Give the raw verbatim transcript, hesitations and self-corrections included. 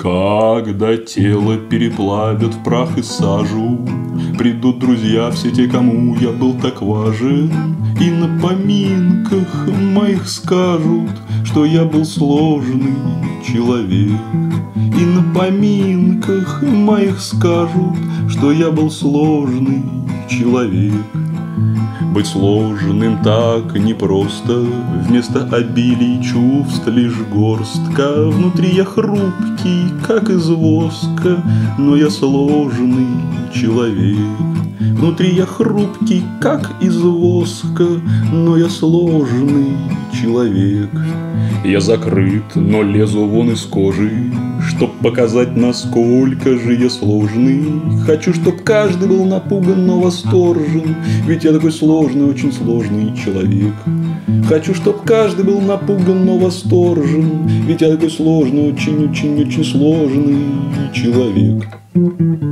Когда тело переплавят в прах и сажу, придут друзья все те, кому я был так важен, и на поминках моих скажут, что я был сложный человек. И на поминках моих скажут, что я был сложный человек. Быть сложным так непросто, вместо обилий чувств лишь горстка. Внутри я хрупкий, как из воска, но я сложный человек. Внутри я хрупкий, как из воска, но я сложный человек. Я закрыт, но лезу вон из кожи, чтоб показать, насколько же я сложный. Хочу, чтоб каждый был напуган, но восторжен, ведь я такой сложный, очень сложный человек. Хочу, чтоб каждый был напуган, но восторжен, ведь я такой сложный, очень-очень-очень сложный человек.